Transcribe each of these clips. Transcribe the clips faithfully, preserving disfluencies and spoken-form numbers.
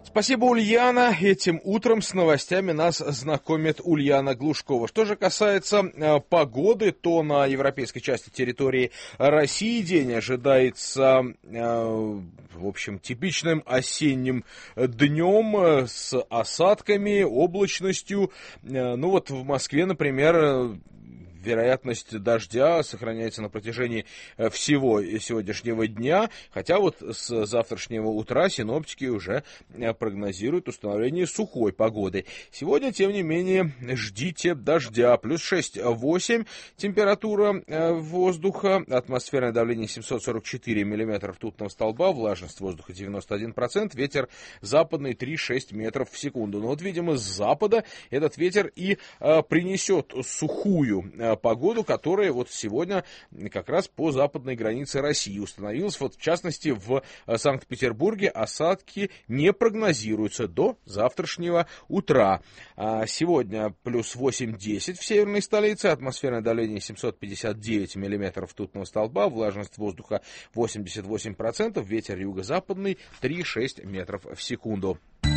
Спасибо, Ульяна. Этим утром с новостями нас знакомит Ульяна Глушкова. Что же касается э, погоды, то на европейской части территории России день ожидается, э, в общем, типичным осенним днем э, с осадками, облачностью. Э, ну вот в Москве, например, вероятность дождя сохраняется на протяжении всего сегодняшнего дня, хотя вот с завтрашнего утра синоптики уже прогнозируют установление сухой погоды. Сегодня, тем не менее, ждите дождя. Плюс шесть-восемь температура воздуха, атмосферное давление семьсот сорок четыре миллиметра ртутного столба, влажность воздуха девяносто один процент, ветер западный три-шесть метров в секунду. Но вот, видимо, с запада этот ветер и а, принесет сухую погоду, которая вот сегодня как раз по западной границе России установилась. Вот в частности в Санкт-Петербурге осадки не прогнозируются до завтрашнего утра. Сегодня плюс восемь-десять в северной столице, атмосферное давление семьсот пятьдесят девять миллиметров ртутного столба, влажность воздуха восемьдесят восемь процентов, ветер юго-западный три-шесть метров в секунду.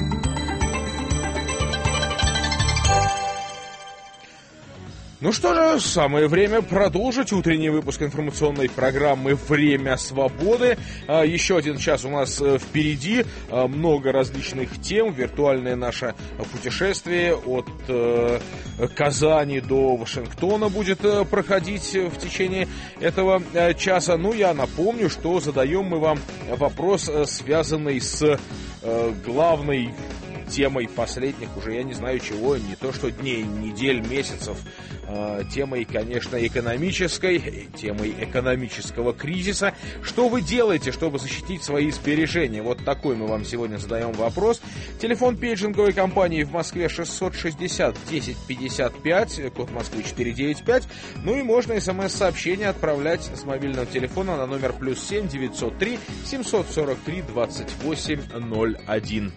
Ну что же, самое время продолжить утренний выпуск информационной программы «Время свободы». Еще один час у нас впереди, много различных тем, виртуальное наше путешествие от Казани до Вашингтона будет проходить в течение этого часа. Ну, я напомню, что задаем мы вам вопрос, связанный с главной темой последних уже, я не знаю чего, не то что дней, недель, месяцев, э, темой, конечно, экономической, темой экономического кризиса. Что вы делаете, чтобы защитить свои сбережения? Вот такой мы вам сегодня задаем вопрос. Телефон пейджинговой компании в Москве шестьсот шестьдесят десять пятьдесят пять, код Москвы четыреста девяносто пять. Ну и можно смс-сообщение отправлять с мобильного телефона на номер плюс семь девятьсот три семьсот сорок три двадцать восемь ноль один.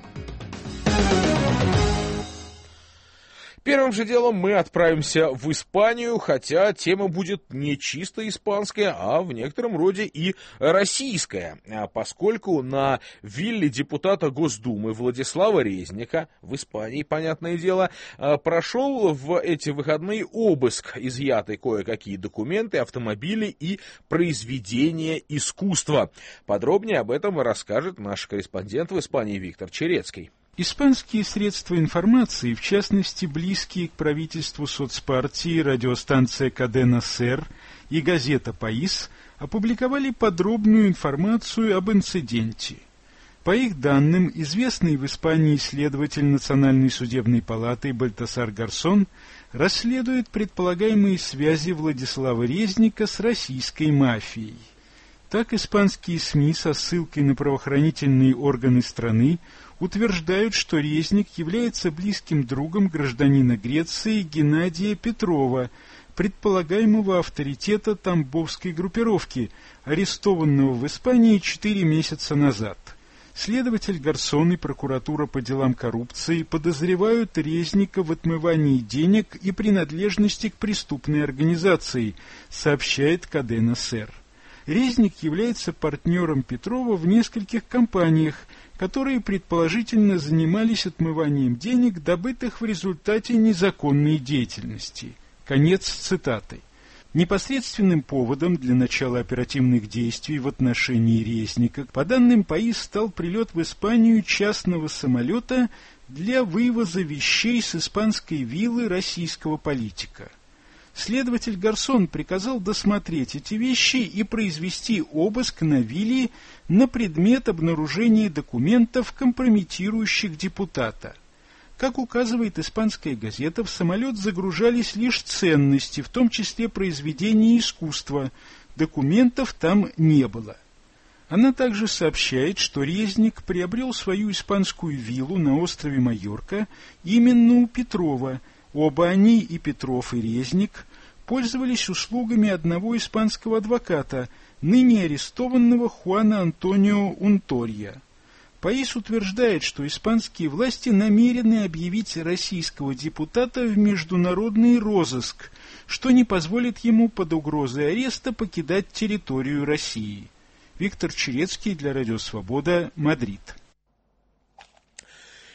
Первым же делом мы отправимся в Испанию, хотя тема будет не чисто испанская, а в некотором роде и российская, поскольку на вилле депутата Госдумы Владислава Резника в Испании, понятное дело, прошел в эти выходные обыск, изъяты кое-какие документы, автомобили и произведения искусства. Подробнее об этом расскажет наш корреспондент в Испании Виктор Черецкий. Испанские средства информации, в частности близкие к правительству соцпартии, радиостанция «Кадена Сер» и газета «Паис», опубликовали подробную информацию об инциденте. По их данным, известный в Испании следователь Национальной судебной палаты Бальтасар Гарсон расследует предполагаемые связи Владислава Резника с российской мафией. Так, испанские СМИ со ссылкой на правоохранительные органы страны утверждают, что Резник является близким другом гражданина Греции Геннадия Петрова, предполагаемого авторитета тамбовской группировки, арестованного в Испании четыре месяца назад. Следователь Гарсон и прокуратура по делам коррупции подозревают Резника в отмывании денег и принадлежности к преступной организации, сообщает Кадена Сер. Резник является партнером Петрова в нескольких компаниях, которые предположительно занимались отмыванием денег, добытых в результате незаконной деятельности. Конец цитаты. Непосредственным поводом для начала оперативных действий в отношении Резника, по данным ПАИС, стал прилет в Испанию частного самолета для вывоза вещей с испанской виллы российского политика. Следователь Гарсон приказал досмотреть эти вещи и произвести обыск на вилле на предмет обнаружения документов, компрометирующих депутата. Как указывает испанская газета, в самолет загружались лишь ценности, в том числе произведения искусства. Документов там не было. Она также сообщает, что Резник приобрел свою испанскую виллу на острове Майорка именно у Петрова. Оба они, и Петров, и Резник, пользовались услугами одного испанского адвоката, ныне арестованного Хуана Антонио Унторья. ПАИС утверждает, что испанские власти намерены объявить российского депутата в международный розыск, что не позволит ему под угрозой ареста покидать территорию России. Виктор Черецкий для Радио Свобода, Мадрид.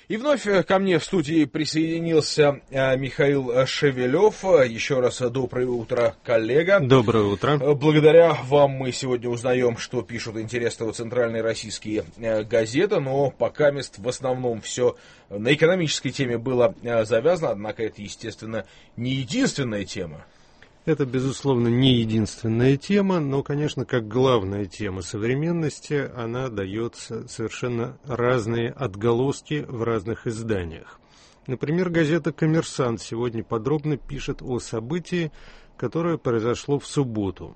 И вновь ко мне в студии присоединился Михаил Шевелев. Еще раз доброе утро, коллега. Доброе утро. Благодаря вам мы сегодня узнаем, что пишут интересного центральные российские газеты, но пока мест в основном все на экономической теме было завязано, однако это, естественно, не единственная тема. Это, безусловно, не единственная тема, но, конечно, как главная тема современности, она дает совершенно разные отголоски в разных изданиях. Например, газета «Коммерсант» сегодня подробно пишет о событии, которое произошло в субботу.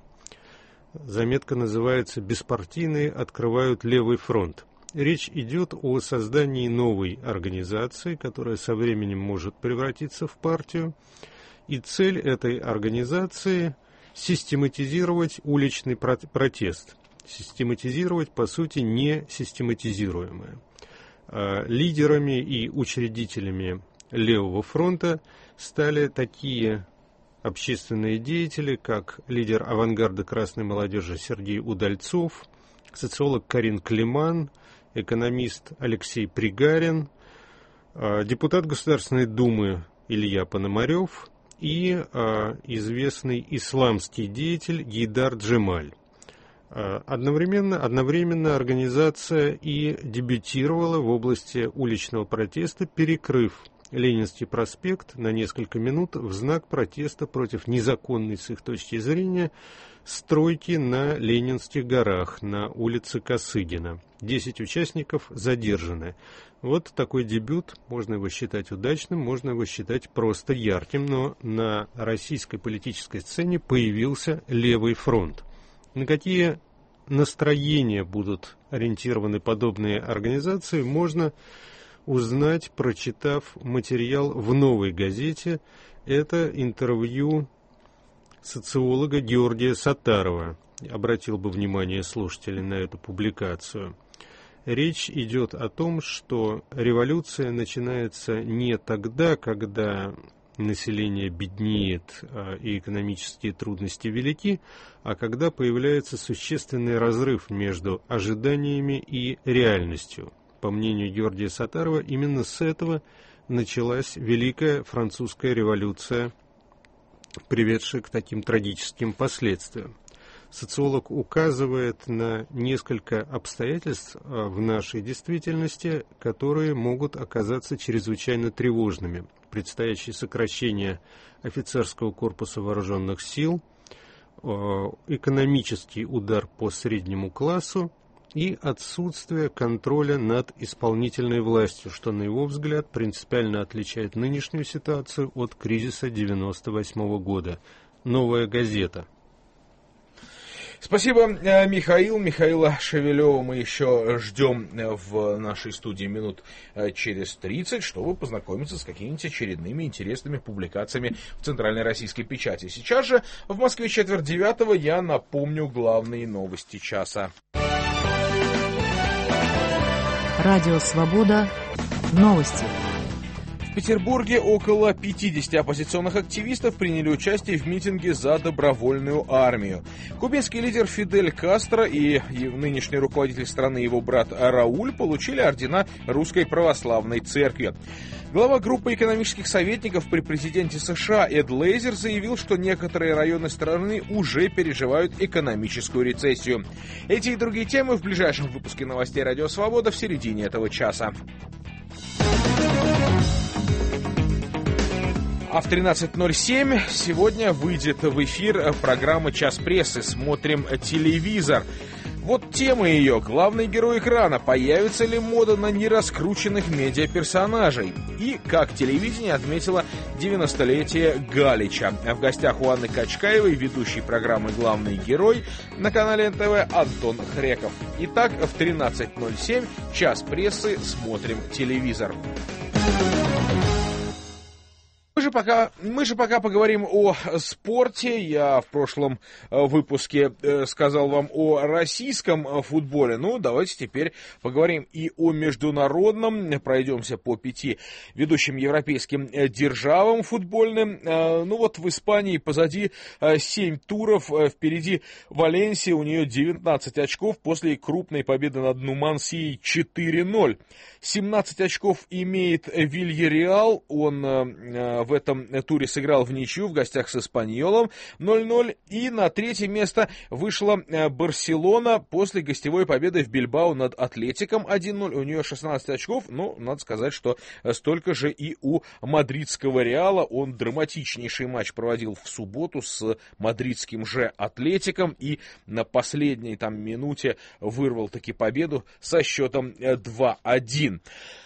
Заметка называется «Беспартийные открывают левый фронт». Речь идет о создании новой организации, которая со временем может превратиться в партию. И цель этой организации – систематизировать уличный протест. Систематизировать, по сути, не систематизируемое. Лидерами и учредителями Левого фронта стали такие общественные деятели, как лидер авангарда красной молодежи Сергей Удальцов, социолог Карин Климан, экономист Алексей Пригарин, депутат Государственной Думы Илья Пономарев и а, известный исламский деятель Гейдар Джемаль. А, одновременно, одновременно организация и дебютировала в области уличного протеста, перекрыв Ленинский проспект на несколько минут в знак протеста против незаконной, с их точки зрения, стройки на Ленинских горах на улице Косыгина. Десять участников задержаны. Вот такой дебют, можно его считать удачным, можно его считать просто ярким, но на российской политической сцене появился Левый фронт. На какие настроения будут ориентированы подобные организации, можно узнать, прочитав материал в «Новой газете». Это интервью социолога Георгия Саттарова. Обратил бы внимание слушателей на эту публикацию. Речь идет о том, что революция начинается не тогда, когда население беднеет и экономические трудности велики, а когда появляется существенный разрыв между ожиданиями и реальностью. По мнению Георгия Саттарова, именно с этого началась Великая Французская революция, приведшая к таким трагическим последствиям. Социолог указывает на несколько обстоятельств в нашей действительности, которые могут оказаться чрезвычайно тревожными. Предстоящее сокращение офицерского корпуса вооруженных сил, экономический удар по среднему классу и отсутствие контроля над исполнительной властью, что, на его взгляд, принципиально отличает нынешнюю ситуацию от кризиса девяносто восьмого года. «Новая газета». Спасибо, Михаил. Михаила Шевелева мы еще ждем в нашей студии минут через тридцать, чтобы познакомиться с какими-нибудь очередными интересными публикациями в центральной российской печати. Сейчас же в Москве четверть девятого, я напомню главные новости часа. Радио «Свобода». Новости. В Петербурге около пятидесяти оппозиционных активистов приняли участие в митинге за добровольную армию. Кубинский лидер Фидель Кастро и нынешний руководитель страны его брат Рауль получили ордена Русской Православной Церкви. Глава группы экономических советников при президенте США Эд Лейзер заявил, что некоторые районы страны уже переживают экономическую рецессию. Эти и другие темы в ближайшем выпуске новостей «Радио Свобода» в середине этого часа. А в тринадцать ноль семь сегодня выйдет в эфир программа «Час прессы». Смотрим телевизор. Вот тема ее. Главный герой экрана. Появится ли мода на нераскрученных медиаперсонажей? И как телевидение отметило девяностолетие Галича. В гостях у Анны Качкаевой, ведущей программы «Главный герой» на канале эн тэ вэ Антон Хреков. Итак, в тринадцать ноль семь «Час прессы». Смотрим телевизор. пока, мы же пока поговорим о спорте. Я в прошлом выпуске сказал вам о российском футболе. Ну, давайте теперь поговорим и о международном. Пройдемся по пяти ведущим европейским державам футбольным. Ну вот в Испании позади семь туров, впереди Валенсия, у нее девятнадцать очков после крупной победы над Нумансией четыре ноль. семнадцать очков имеет Вильяреал, он в этом туре сыграл в ничью в гостях с Эспаньолом ноль ноль. И на третье место вышла Барселона после гостевой победы в Бильбао над Атлетиком один ноль. У нее шестнадцать очков, но надо сказать, что столько же и у мадридского Реала. Он драматичнейший матч проводил в субботу с мадридским же Атлетиком и на последней там минуте вырвал таки победу со счетом два один.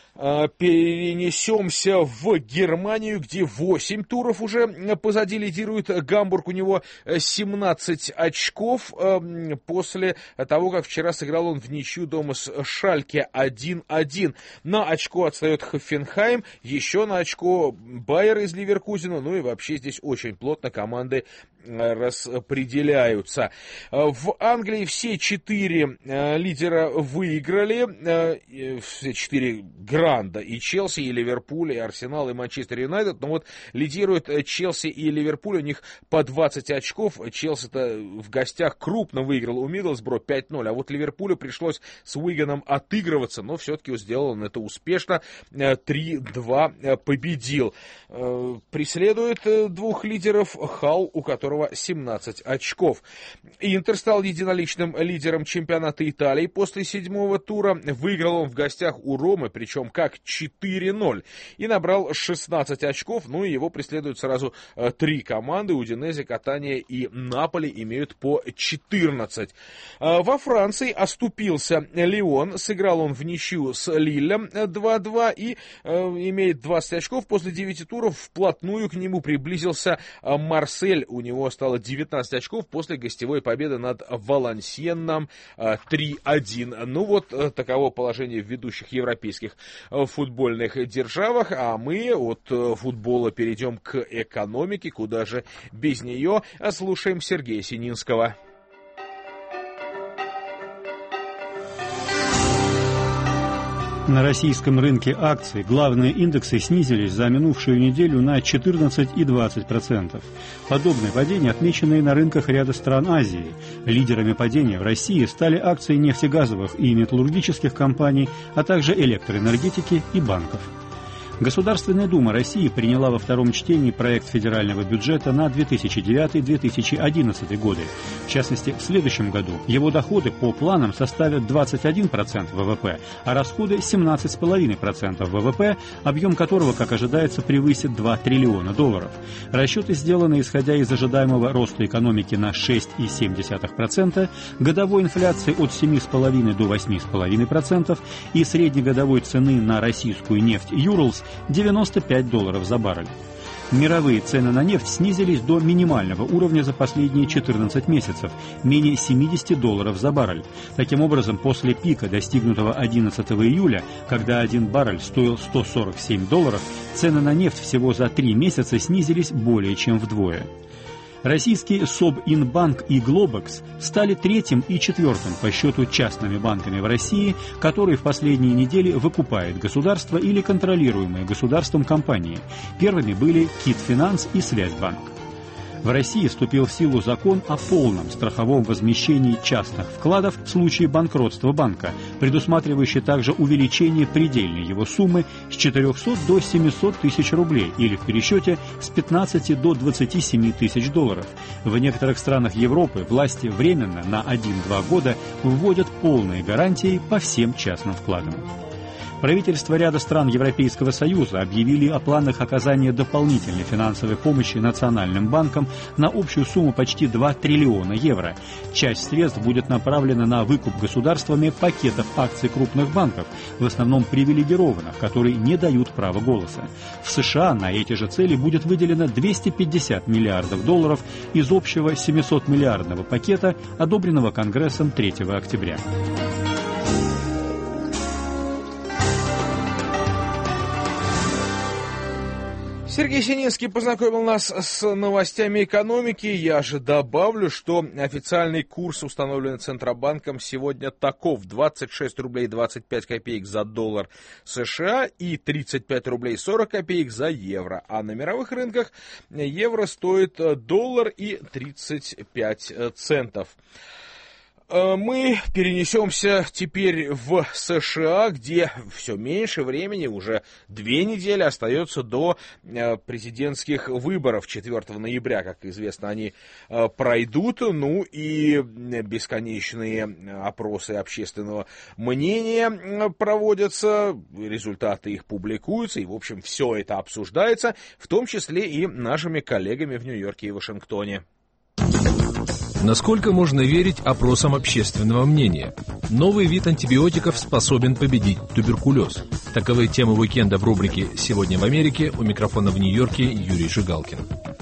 Перенесемся в Германию, где восемь туров уже позади лидирует Гамбург. У него семнадцать очков после того, как вчера сыграл он в ничью дома с Шальке один один. На очко отстает Хоффенхайм, еще на очко Байер из Ливеркузена. Ну и вообще здесь очень плотно команды распределяются. В Англии все четыре лидера выиграли, все четыре гранда, и Челси, и Ливерпуль, и Арсенал, и Манчестер Юнайтед. Но вот лидируют Челси и Ливерпуль, у них по двадцать очков. Челси-то в гостях крупно выиграл у Миддлсбро пять ноль, а вот Ливерпулю пришлось с Уиганом отыгрываться, но все-таки сделал он это успешно, три два победил. Преследует двух лидеров Халл, у которого семнадцать очков. Интер стал единоличным лидером чемпионата Италии после седьмого тура. Выиграл он в гостях у Ромы, причем как четыре ноль, и набрал шестнадцать очков. Ну и его преследуют сразу три команды. Удинезе, Катания и Наполи имеют по четырнадцать. Во Франции оступился Лион. Сыграл он в ничью с Лиллем два два и имеет двадцать очков. После девяти туров вплотную к нему приблизился Марсель. У него стало девятнадцать очков после гостевой победы над Валансьенном три один. Ну вот таково положение в ведущих европейских футбольных державах. А мы от футбола перейдем к экономике. Куда же без нее? Слушаем Сергея Сининского. На российском рынке акций главные индексы снизились за минувшую неделю на четырнадцать и двадцать процентов. Подобные падения отмечены и на рынках ряда стран Азии. Лидерами падения в России стали акции нефтегазовых и металлургических компаний, а также электроэнергетики и банков. Государственная Дума России приняла во втором чтении проект федерального бюджета на две тысячи девятый — две тысячи одиннадцатый годы. В частности, в следующем году его доходы по планам составят двадцать один процент ВВП, а расходы семнадцать целых пять десятых процента ВВП, объем которого, как ожидается, превысит два триллиона долларов. Расчеты сделаны исходя из ожидаемого роста экономики на шесть целых семь десятых процента, годовой инфляции от семи целых пяти десятых до восьми целых пяти десятых процента и среднегодовой цены на российскую нефть Юрлс девяносто пять долларов за баррель. Мировые цены на нефть снизились до минимального уровня за последние четырнадцать месяцев, менее семьдесят долларов за баррель. Таким образом, после пика, достигнутого одиннадцатого июля, когда один баррель стоил сто сорок семь долларов, цены на нефть всего за три месяца снизились более чем вдвое. Российские Собинбанк и Глобекс стали третьим и четвертым по счету частными банками в России, которые в последние недели выкупает государство или контролируемые государством компании. Первыми были Китфинанс и Связьбанк. В России вступил в силу закон о полном страховом возмещении частных вкладов в случае банкротства банка, предусматривающий также увеличение предельной его суммы с четырехсот до семисот тысяч рублей или в пересчете с пятнадцати до двадцати семи тысяч долларов. В некоторых странах Европы власти временно на один-два года вводят полные гарантии по всем частным вкладам. Правительства ряда стран Европейского Союза объявили о планах оказания дополнительной финансовой помощи национальным банкам на общую сумму почти два триллиона евро. Часть средств будет направлена на выкуп государствами пакетов акций крупных банков, в основном привилегированных, которые не дают права голоса. В США на эти же цели будет выделено двести пятьдесят миллиардов долларов из общего семисотмиллиардного пакета, одобренного Конгрессом третьего октября. Сергей Сининский познакомил нас с новостями экономики. Я же добавлю, что официальный курс, установленный Центробанком, сегодня таков: двадцать шесть рублей двадцать пять копеек за доллар США и тридцать пять рублей сорок копеек за евро. А на мировых рынках евро стоит доллар и тридцать пять центов. Мы перенесемся теперь в США, где все меньше времени, уже две недели остается до президентских выборов четвёртого ноября. Как известно, они пройдут, ну и бесконечные опросы общественного мнения проводятся, результаты их публикуются, и, в общем, все это обсуждается, в том числе и нашими коллегами в Нью-Йорке и Вашингтоне. Насколько можно верить опросам общественного мнения? Новый вид антибиотиков способен победить туберкулез. Таковы темы уикенда в рубрике «Сегодня в Америке». У микрофона в Нью-Йорке Юрий Жигалкин.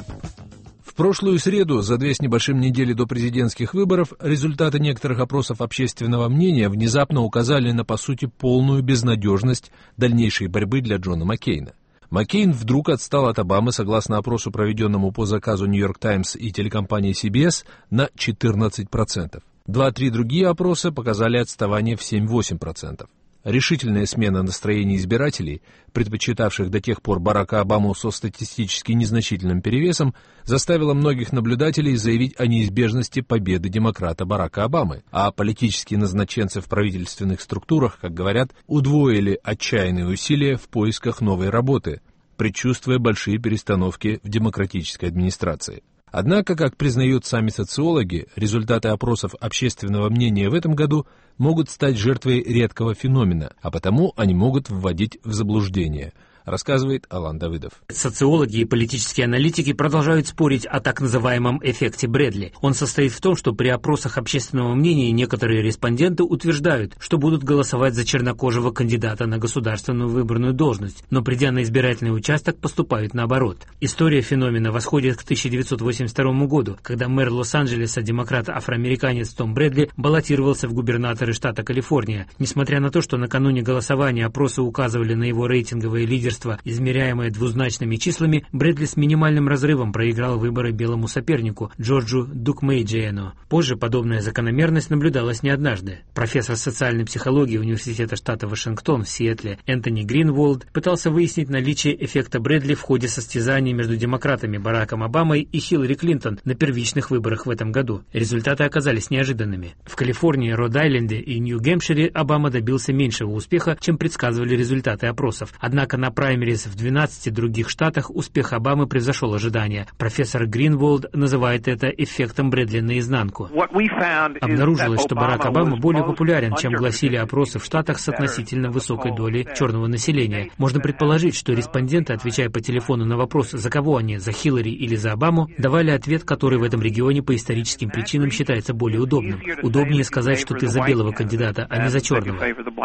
В прошлую среду, за две с небольшим недели до президентских выборов, результаты некоторых опросов общественного мнения внезапно указали на, по сути, полную безнадежность дальнейшей борьбы для Джона Маккейна. Маккейн вдруг отстал от Обамы, согласно опросу, проведенному по заказу Нью-Йорк Таймс и телекомпании си би эс, на четырнадцать процентов. Два-три другие опросы показали отставание в семь-восемь процентов. Решительная смена настроений избирателей, предпочитавших до тех пор Барака Обаму со статистически незначительным перевесом, заставила многих наблюдателей заявить о неизбежности победы демократа Барака Обамы, а политические назначенцы в правительственных структурах, как говорят, удвоили отчаянные усилия в поисках новой работы, предчувствуя большие перестановки в демократической администрации. Однако, как признают сами социологи, результаты опросов общественного мнения в этом году могут стать жертвой редкого феномена, а потому они могут вводить в заблуждение, рассказывает Алан Давыдов. Социологи и политические аналитики продолжают спорить о так называемом эффекте Брэдли. Он состоит в том, что при опросах общественного мнения некоторые респонденты утверждают, что будут голосовать за чернокожего кандидата на государственную выборную должность, но придя на избирательный участок, поступают наоборот. История феномена восходит к тысяча девятьсот восемьдесят второму году, когда мэр Лос-Анджелеса, демократ-афроамериканец Том Брэдли, баллотировался в губернаторы штата Калифорния. Несмотря на то, что накануне голосования опросы указывали на его рейтинговое лидерство, измеряемое двузначными числами, Брэдли с минимальным разрывом проиграл выборы белому сопернику Джорджу Дукмейджиену. Позже подобная закономерность наблюдалась не однажды. Профессор социальной психологии Университета штата Вашингтон в Сиэтле Энтони Гринволд пытался выяснить наличие эффекта Брэдли в ходе состязаний между демократами Бараком Обамой и Хиллари Клинтон на первичных выборах в этом году. Результаты оказались неожиданными. В Калифорнии, Род-Айленде и Нью-Гэмпшире Обама добился меньшего успеха, чем предсказывали результаты опросов. Однако на праймерис в двенадцати других штатах успех Обамы превзошел ожидания. Профессор Гринволд называет это эффектом Брэдли наизнанку. Обнаружилось, что Барак Обама более популярен, чем гласили опросы в штатах с относительно высокой долей черного населения. Можно предположить, что респонденты, отвечая по телефону на вопрос, за кого они, за Хиллари или за Обаму, давали ответ, который в этом регионе по историческим причинам считается более удобным. Удобнее сказать, что ты за белого кандидата, а не за черного.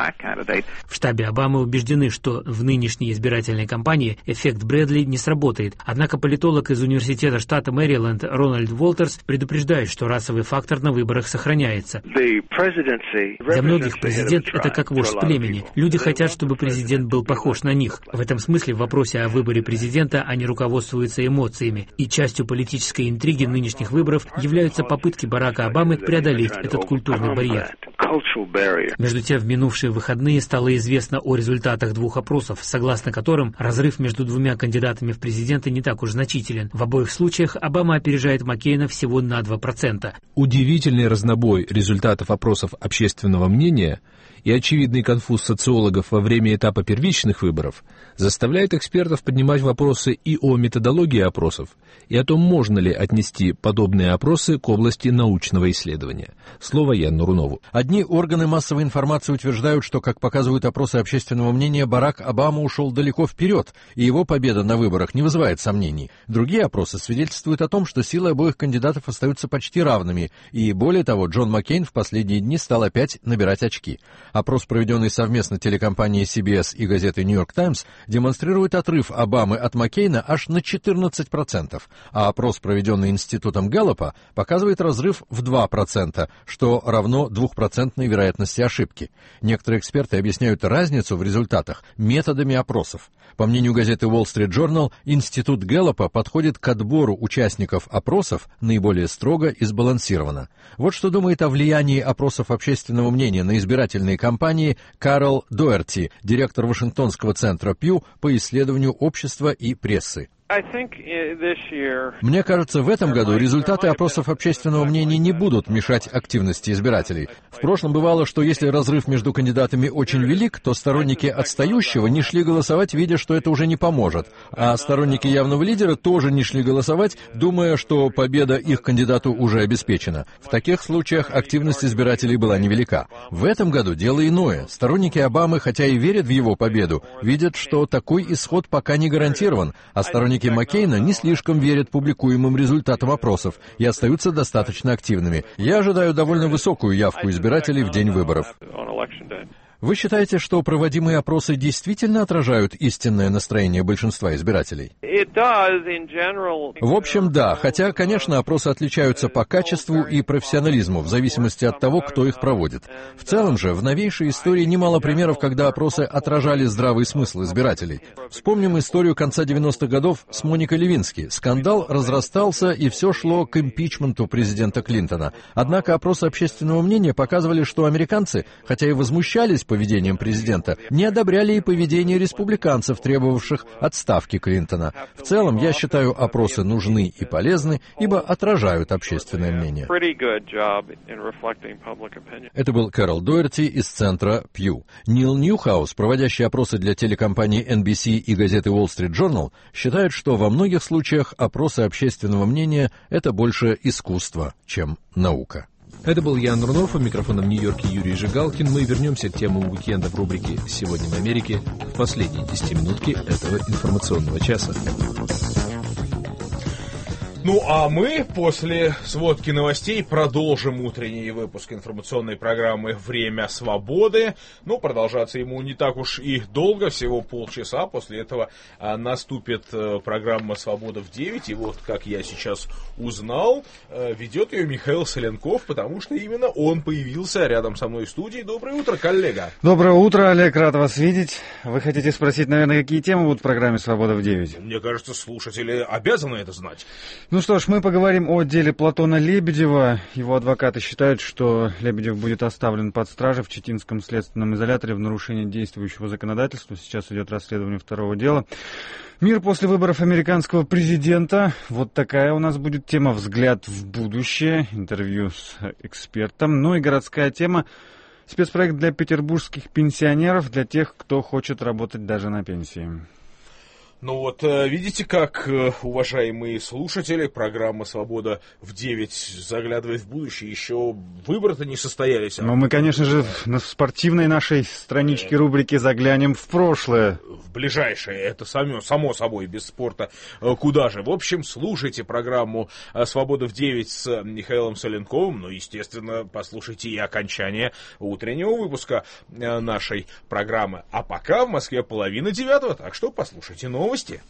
В штабе Обамы убеждены, что в нынешней избирательной кампании эффект Брэдли не сработает. Однако политолог из университета штата Мэриленд Рональд Уолтерс предупреждает, что расовый фактор на выборах сохраняется. Для многих президент – это как вождь племени. Люди хотят, чтобы президент был похож на них. В этом смысле в вопросе о выборе президента они руководствуются эмоциями. И частью политической интриги нынешних выборов являются попытки Барака Обамы преодолеть этот культурный барьер. Между тем, в минувшие выходные стало известно о результатах двух опросов, согласно которым разрыв между двумя кандидатами в президенты не так уж значителен. В обоих случаях Обама опережает Маккейна всего на два процента. Удивительный разнобой результатов опросов общественного мнения и очевидный конфуз социологов во время этапа первичных выборов заставляет экспертов поднимать вопросы и о методологии опросов, и о том, можно ли отнести подобные опросы к области научного исследования. Слово Яну Рунову. Одни органы массовой информации утверждают, что, как показывают опросы общественного мнения, Барак Обама ушел далеко вперед, и его победа на выборах не вызывает сомнений. Другие опросы свидетельствуют о том, что силы обоих кандидатов остаются почти равными, и более того, Джон Маккейн в последние дни стал опять набирать очки. Опрос, проведенный совместно телекомпанией си би эс и газетой «Нью Йорк Таймс», демонстрирует отрыв Обамы от Маккейна аж на четырнадцать процентов, а опрос, проведенный Институтом Гэллопа, показывает разрыв в два процента, что равно двухпроцентной вероятности ошибки. Некоторые эксперты объясняют разницу в результатах методами опросов. По мнению газеты Wall Street Journal, Институт Гэллопа подходит к отбору участников опросов наиболее строго и сбалансированно. Вот что думает о влиянии опросов общественного мнения на избирательные кампании Карол Доерти, директор Вашингтонского центра Пью по исследованию общества и прессы. Мне кажется, в этом году результаты опросов общественного мнения не будут мешать активности избирателей. В прошлом бывало, что если разрыв между кандидатами очень велик, то сторонники отстающего не шли голосовать, видя, что это уже не поможет, а сторонники явного лидера тоже не шли голосовать, думая, что победа их кандидату уже обеспечена. В таких случаях активность избирателей была невелика. В этом году дело иное. Сторонники Обамы, хотя и верят в его победу, видят, что такой исход пока не гарантирован, а сторонники Маккейна не слишком верят публикуемым результатам опросов и остаются достаточно активными. Я ожидаю довольно высокую явку избирателей в день выборов. Вы считаете, что проводимые опросы действительно отражают истинное настроение большинства избирателей? В общем, да, хотя, конечно, опросы отличаются по качеству и профессионализму, в зависимости от того, кто их проводит. В целом же, в новейшей истории немало примеров, когда опросы отражали здравый смысл избирателей. Вспомним историю конца девяностых годов с Моникой Левински. Скандал разрастался, и все шло к импичменту президента Клинтона. Однако опросы общественного мнения показывали, что американцы, хотя и возмущались поведением президента, не одобряли и поведение республиканцев, требовавших отставки Клинтона. В целом, я считаю, опросы нужны и полезны, ибо отражают общественное мнение. Это был Карол Доерти из центра Пью. Нил Ньюхаус, проводящий опросы для телекомпании эн би си и газеты Wall Street Journal, считает, что во многих случаях опросы общественного мнения — это больше искусство, чем наука. Это был Ян Рунов, у микрофона в Нью-Йорке Юрий Жигалкин. Мы вернемся к темам уикенда в рубрике «Сегодня в Америке» в последние десятиминутки этого информационного часа. Ну, а мы после сводки новостей продолжим утренний выпуск информационной программы «Время свободы». Ну, продолжаться ему не так уж и долго, всего полчаса. После этого а, наступит а, программа «Свобода в девять». И вот, как я сейчас узнал, а, ведет ее Михаил Соленков, потому что именно он появился рядом со мной в студии. Доброе утро, коллега. Доброе утро, Олег, рад вас видеть. Вы хотите спросить, наверное, какие темы будут в программе «Свобода в девять»? Мне кажется, слушатели обязаны это знать. Ну что ж, мы поговорим о деле Платона Лебедева. Его адвокаты считают, что Лебедев будет оставлен под стражей в Читинском следственном изоляторе в нарушении действующего законодательства. Сейчас идет расследование второго дела. Мир после выборов американского президента. Вот такая у нас будет тема «Взгляд в будущее». Интервью с экспертом. Ну и городская тема. Спецпроект для петербургских пенсионеров, для тех, кто хочет работать даже на пенсии. Ну вот, видите, как, уважаемые слушатели, программа «Свобода в девять» заглядывает в будущее. Еще выборы-то не состоялись. Но мы, конечно же, на спортивной нашей страничке рубрики заглянем в прошлое. В ближайшее, это само, само собой, без спорта куда же. В общем, слушайте программу «Свобода в девять» с Михаилом Соленковым. Ну, естественно, послушайте и окончание утреннего выпуска нашей программы. А пока в Москве половина девятого, так что послушайте новости. Новости.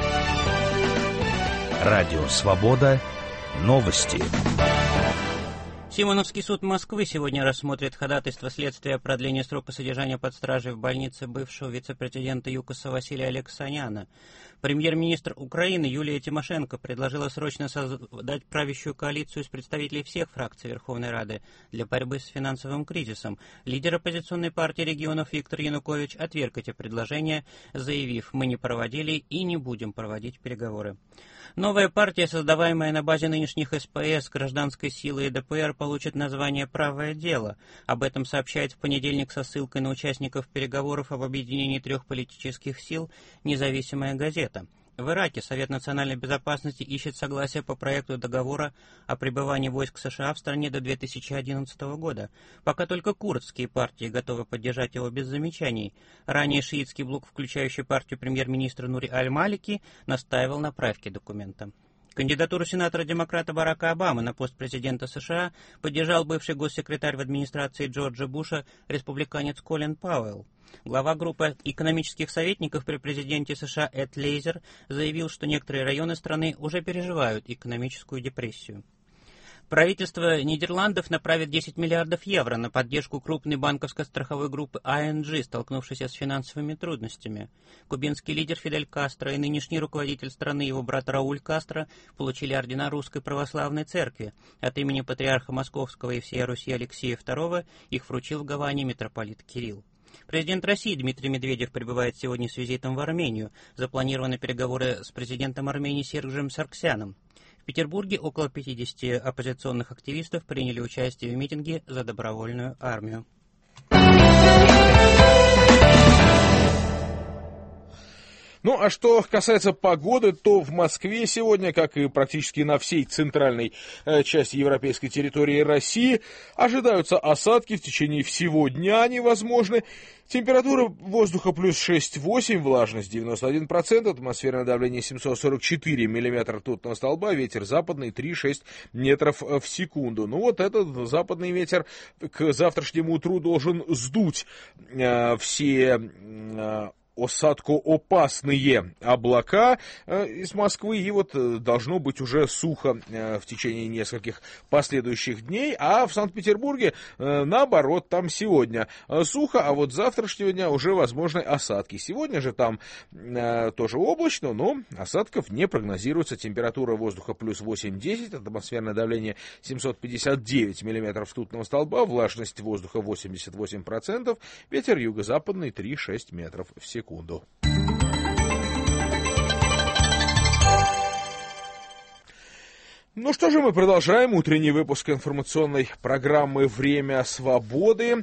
Радио «Свобода». Новости. Симоновский суд Москвы сегодня рассмотрит ходатайство следствия о продлении срока содержания под стражей в больнице бывшего вице-президента ЮКОСа Василия Алексаняна. Премьер-министр Украины Юлия Тимошенко предложила срочно создать правящую коалицию из представителей всех фракций Верховной Рады для борьбы с финансовым кризисом. Лидер оппозиционной партии регионов Виктор Янукович отверг эти предложения, заявив: «Мы не проводили и не будем проводить переговоры». Новая партия, создаваемая на базе нынешних эс пэ эс, Гражданской силы и дэ пэ эр, получит название «Правое дело». Об этом сообщает в понедельник со ссылкой на участников переговоров об объединении трех политических сил «Независимая газета». В Ираке Совет национальной безопасности ищет согласие по проекту договора о пребывании войск США в стране до две тысячи одиннадцатого года. Пока только курдские партии готовы поддержать его без замечаний. Ранее шиитский блок, включающий партию премьер-министра Нури Аль-Малики, настаивал на правке документа. Кандидатуру сенатора-демократа Барака Обамы на пост президента США поддержал бывший госсекретарь в администрации Джорджа Буша республиканец Колин Пауэлл. Глава группы экономических советников при президенте США Эд Лейзер заявил, что некоторые районы страны уже переживают экономическую депрессию. Правительство Нидерландов направит десять миллиардов евро на поддержку крупной банковско-страховой группы ай эн джи, столкнувшейся с финансовыми трудностями. Кубинский лидер Фидель Кастро и нынешний руководитель страны, его брат Рауль Кастро, получили ордена Русской Православной Церкви. От имени патриарха Московского и всей Руси Алексея второго их вручил в Гаване митрополит Кирилл. Президент России Дмитрий Медведев прибывает сегодня с визитом в Армению. Запланированы переговоры с президентом Армении Сергеем Саргсяном. В Петербурге около пятидесяти оппозиционных активистов приняли участие в митинге за добровольную армию. Ну, а что касается погоды, то в Москве сегодня, как и практически на всей центральной э, части европейской территории России, ожидаются осадки в течение всего дня, они возможны. Температура воздуха плюс шесть-восемь, влажность девяносто один процент, атмосферное давление семьсот сорок четыре миллиметра ртутного столба, ветер западный три-шесть метров в секунду. Ну вот этот западный ветер к завтрашнему утру должен сдуть э, все... Э, осадкоопасные облака э, из Москвы, и вот э, должно быть уже сухо э, в течение нескольких последующих дней, а в Санкт-Петербурге э, наоборот, там сегодня э, сухо, а вот с завтрашнего дня уже возможны осадки. Сегодня же там э, тоже облачно, но осадков не прогнозируется. Температура воздуха плюс восемь-десять, атмосферное давление семьсот пятьдесят девять миллиметров ртутного столба, влажность воздуха восемьдесят восемь процентов, ветер юго-западный три-шесть метров в секунду. Ну что же, мы продолжаем утренний выпуск информационной программы «Время свободы».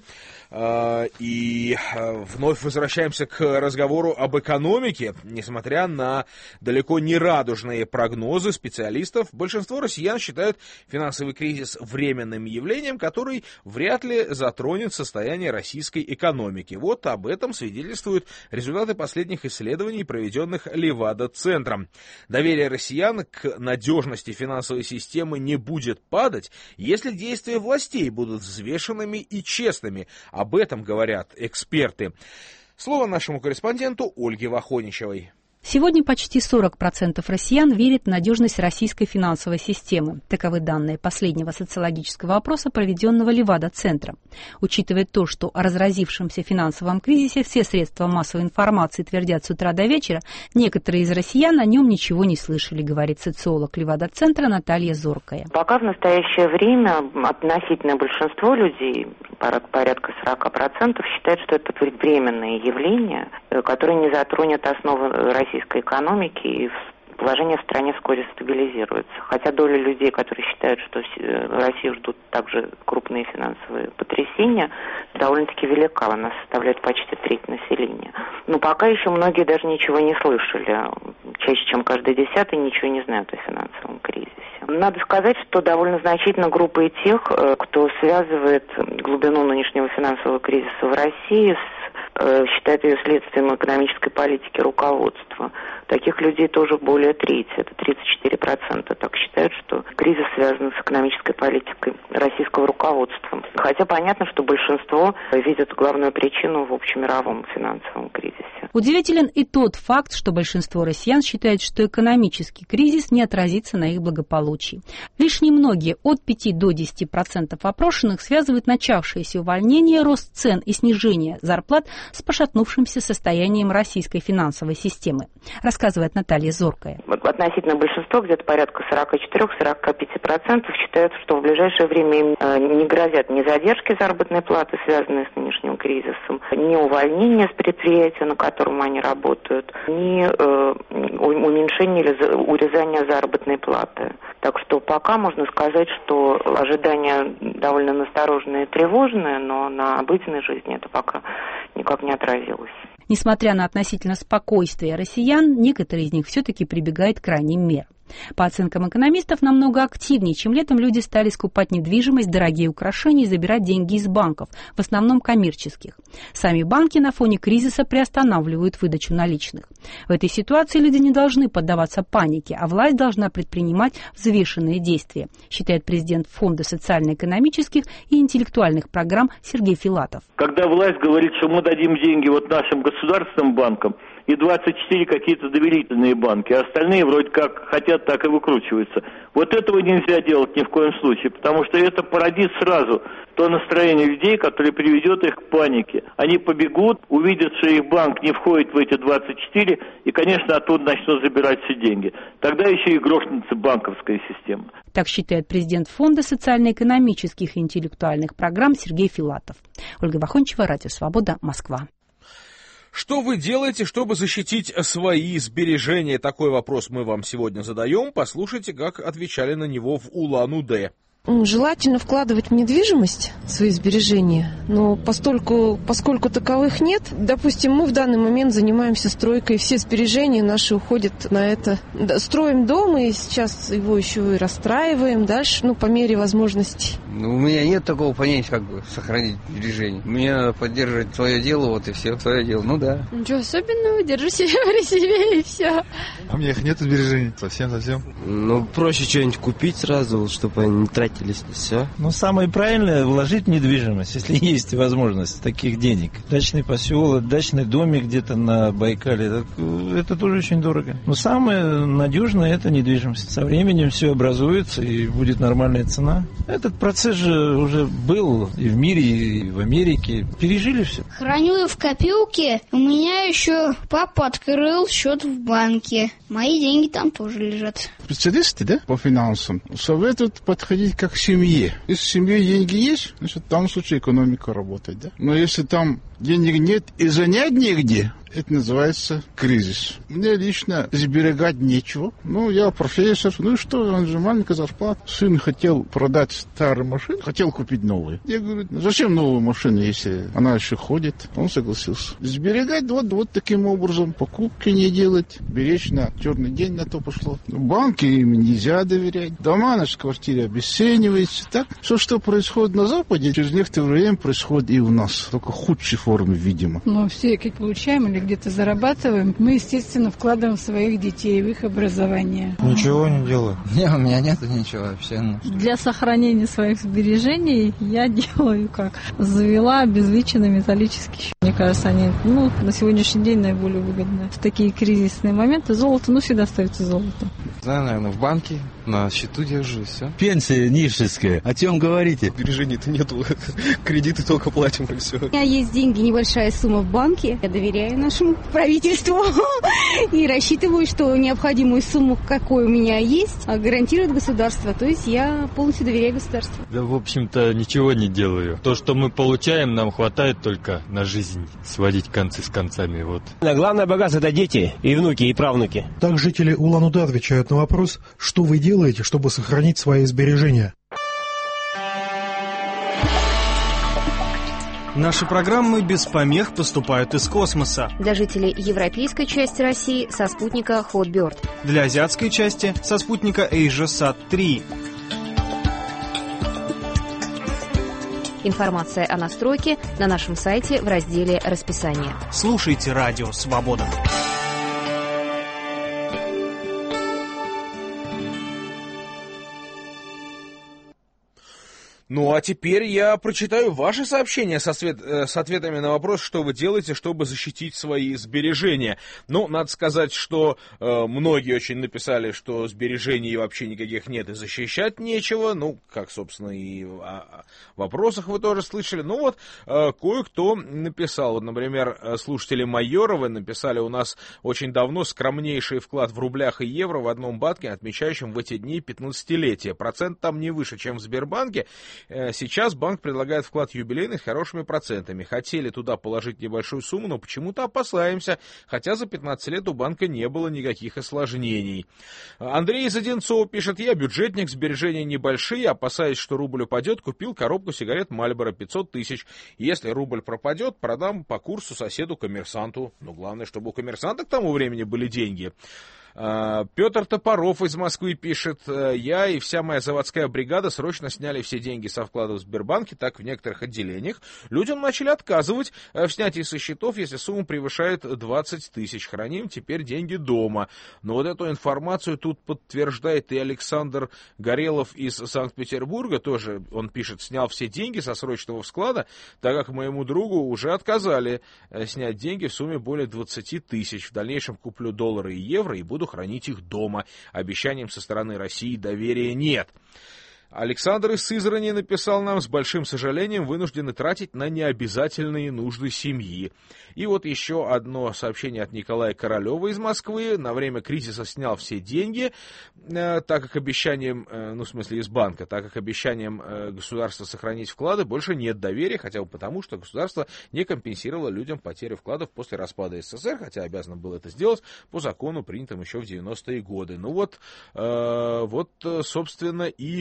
И вновь возвращаемся к разговору об экономике. Несмотря на далеко не радужные прогнозы специалистов, большинство россиян считают финансовый кризис временным явлением, который вряд ли затронет состояние российской экономики. Вот об этом свидетельствуют результаты последних исследований, проведенных Левада-центром. Доверие россиян к надежности финансовой системы не будет падать, если действия властей будут взвешенными и честными. Об этом говорят эксперты. Слово нашему корреспонденту Ольге Вахоничевой. Сегодня почти сорок процентов россиян верят в надежность российской финансовой системы. Таковы данные последнего социологического опроса, проведенного Левада-центром. Учитывая то, что о разразившемся финансовом кризисе все средства массовой информации твердят с утра до вечера, некоторые из россиян о нем ничего не слышали, говорит социолог Левада-центра Наталья Зоркая. Пока в настоящее время относительное большинство людей, порядка сорок процентов, считает, что это временное явление, которое не затронет основы российской российской экономики, и положение в стране вскоре стабилизируется. Хотя доля людей, которые считают, что Россию ждут также крупные финансовые потрясения, довольно-таки велика. Она составляет почти треть населения. Но пока еще многие даже ничего не слышали. Чаще, чем каждый десятый, ничего не знают о финансовом кризисе. Надо сказать, что довольно значительна группа и тех, кто связывает глубину нынешнего финансового кризиса в России с, считает ее следствием экономической политики руководства. Таких людей тоже более трети, это тридцать четыре процента так считают, что кризис связан с экономической политикой российского руководства. Хотя понятно, что большинство видят главную причину в общемировом финансовом кризисе. Удивителен и тот факт, что большинство россиян считают, что экономический кризис не отразится на их благополучии. Лишь немногие, от пяти до десяти процентов опрошенных, связывают начавшееся увольнение, рост цен и снижение зарплат с пошатнувшимся состоянием российской финансовой системы, рассказывает Наталья Зоркая. Относительно большинства, где-то порядка сорок четыре - сорок пять процентов считают, что в ближайшее время им не грозят ни задержки заработной платы, связанные с нынешним кризисом, ни увольнение с предприятия, на котором они работают, ни э, уменьшение или урезание заработной платы. Так что пока можно сказать, что ожидания довольно настороженные и тревожные, но на обыденной жизни это пока никак не отразилось. Несмотря на относительно спокойствие россиян, некоторые из них все-таки прибегают к крайним мерам. По оценкам экономистов, намного активнее, чем летом, люди стали скупать недвижимость, дорогие украшения и забирать деньги из банков, в основном коммерческих. Сами банки на фоне кризиса приостанавливают выдачу наличных. В этой ситуации люди не должны поддаваться панике, а власть должна предпринимать взвешенные действия, считает президент Фонда социально-экономических и интеллектуальных программ Сергей Филатов. Когда власть говорит, что мы дадим деньги вот нашим государственным банкам, и двадцать четыре какие-то доверительные банки, а остальные вроде как хотят, так и выкручиваются. Вот этого нельзя делать ни в коем случае, потому что это породит сразу то настроение людей, которое приведет их к панике. Они побегут, увидят, что их банк не входит в эти двадцать четыре, и, конечно, оттуда начнут забирать все деньги. Тогда еще и грохнется банковская система. Так считает президент Фонда социально-экономических и интеллектуальных программ Сергей Филатов. Ольга Вахончева, Радио Свобода, Москва. Что вы делаете, чтобы защитить свои сбережения? Такой вопрос мы вам сегодня задаем. Послушайте, как отвечали на него в Улан-Удэ. Желательно вкладывать в недвижимость свои сбережения, но поскольку, поскольку таковых нет, допустим, мы в данный момент занимаемся стройкой, все сбережения наши уходят на это. Строим дом, и сейчас его еще и расстраиваем дальше, ну, по мере возможностей. Ну, у меня нет такого понятия, как бы сохранить сбережения. Мне надо поддерживать свое дело, вот и все, свое дело, ну да. Ничего особенного, держу себя при себе и все. А у меня их нет сбережений, совсем-совсем. Ну, проще что-нибудь купить сразу, чтобы они не тратили. Все. Ну, самое правильное — вложить в недвижимость, если есть возможность таких денег. Дачный поселок, дачный домик где-то на Байкале, это, это тоже очень дорого. Но самое надежное — это недвижимость. Со временем все образуется и будет нормальная цена. Этот процесс же уже был и в мире, и в Америке. Пережили все. Храню в копилке. У меня еще папа открыл счет в банке. Мои деньги там тоже лежат. Специалисты, да, по финансам советуют подходить как к семье. Если в семье деньги есть, значит, в том случае экономика работает, да. Но если там денег нет и занять негде, это называется кризис. Мне лично сберегать нечего. Ну, я профессор. Ну и что, он же маленькая зарплата. Сын хотел продать старую машину, хотел купить новую. Я говорю, зачем новую машину, если она еще ходит? Он согласился. Сберегать вот, вот таким образом. Покупки не делать. Беречь на черный день на то пошло. Банки им нельзя доверять. Дома наши квартиры обесцениваются. Так, все, что происходит на Западе, через некоторое время происходит и у нас. Только худшей формы, видимо. Но все, как получаем или где-то зарабатываем, мы, естественно, вкладываем в своих детей, в их образование. Ничего не делаю. Не, у меня нет ничего вообще. Для сохранения своих сбережений я делаю как? Завела обезличенный металлический счет. Мне кажется, они, ну, на сегодняшний день наиболее выгодны. В такие кризисные моменты золото, ну, всегда остается золото. Да, наверное, в банке, на счету держу, все. Пенсия нищенская. О чем говорите? Сбережений-то нету, кредиты только платим, и все. У меня есть деньги, небольшая сумма в банке. Я доверяю нашему правительству и рассчитываю, что необходимую сумму, какой у меня есть, гарантирует государство. То есть я полностью доверяю государству. Да, в общем-то, ничего не делаю. То, что мы получаем, нам хватает только на жизнь. Сводить концы с концами, вот. Главное богатство — это дети, и внуки, и правнуки. Так жители Улан-Удэ отвечают на вопрос, что вы делаете, чтобы сохранить свои сбережения. Наши программы без помех поступают из космоса. Для жителей европейской части России со спутника Hotbird. Для азиатской части со спутника AsiaSat три. Информация о настройке на нашем сайте в разделе «Расписание». Слушайте Радио Свобода. Ну, а теперь я прочитаю ваши сообщения со свет, э, с ответами на вопрос, что вы делаете, чтобы защитить свои сбережения. Ну, надо сказать, что э, многие очень написали, что сбережений вообще никаких нет и защищать нечего. Ну, как, собственно, и в а, вопросах вы тоже слышали. Ну, вот э, кое-кто написал. Вот, например, слушатели Майоровы написали: у нас очень давно скромнейший вклад в рублях и евро в одном банке, отмечающем в эти дни пятнадцатилетие. Процент там не выше, чем в Сбербанке. Сейчас банк предлагает вклад юбилейный с хорошими процентами. Хотели туда положить небольшую сумму, но почему-то опасаемся, хотя за пятнадцать лет у банка не было никаких осложнений. Андрей из Одинцова пишет: я бюджетник, сбережения небольшие, опасаясь, что рубль упадет, купил коробку сигарет Мальборо пятьсот тысяч. Если рубль пропадет, продам по курсу соседу-коммерсанту. Но главное, чтобы у коммерсанта к тому времени были деньги. Петр Топоров из Москвы пишет: я и вся моя заводская бригада срочно сняли все деньги со вкладов в Сбербанке, так в некоторых отделениях. Людям начали отказывать в снятии со счетов, если сумма превышает двадцать тысяч. Храним теперь деньги дома. Но вот эту информацию тут подтверждает и Александр Горелов из Санкт-Петербурга. Тоже, он пишет, снял все деньги со срочного склада, так как моему другу уже отказали снять деньги в сумме более двадцати тысяч. В дальнейшем куплю доллары и евро и буду хранить их дома. Обещаниям со стороны России доверия нет. Александр из Сызрани написал нам: с большим сожалением вынуждены тратить на необязательные нужды семьи. И вот еще одно сообщение от Николая Королева из Москвы. На время кризиса снял все деньги, э, так как обещанием, э, ну в смысле из банка, так как обещанием э, государства сохранить вклады больше нет доверия, хотя бы потому, что государство не компенсировало людям потери вкладов после распада СССР, хотя обязано было это сделать по закону, принятому еще в девяностые годы. Ну вот, э, вот собственно, и